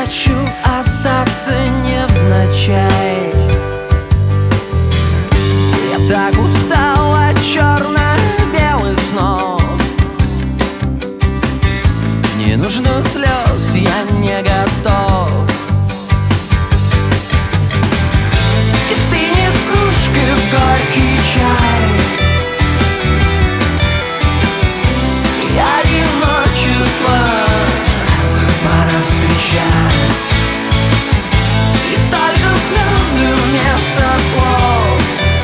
хочу остаться невзначай. Я так устал от черно-белых снов. Не нужно слез, я не готов. И стынет в кружке горький чай. И одиночество пора встречать. И только слезы вместо слов.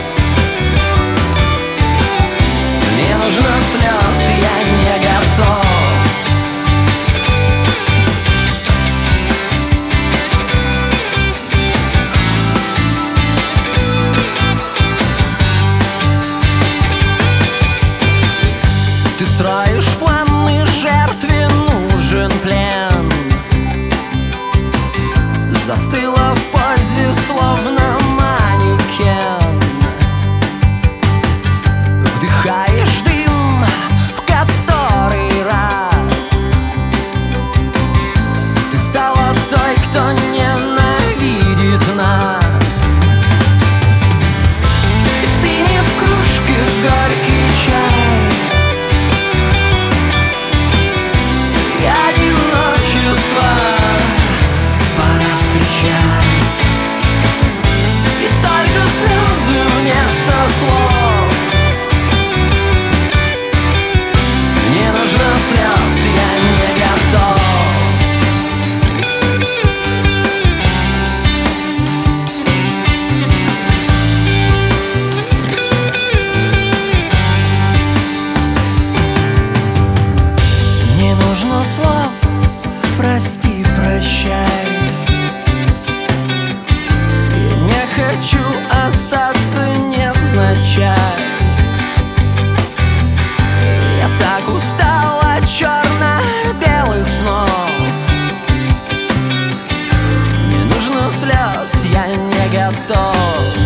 Мне нужно слез, я не готов. Ты строишь планы, жертве нужен плен. Застыла в позе, словно манекен. Вдыхаешь дым в который раз. Ты стала той, кто ненавидит нас. И стынет в кружке горький чай. И одиночество пора встречать. И только слезы вместо слов. Мне нужно слез, я не готов. Не нужно слов, прости, прощай. Я не хочу остаться невзначай. Я так устал от черно-белых снов. Не нужно слез, я не готов.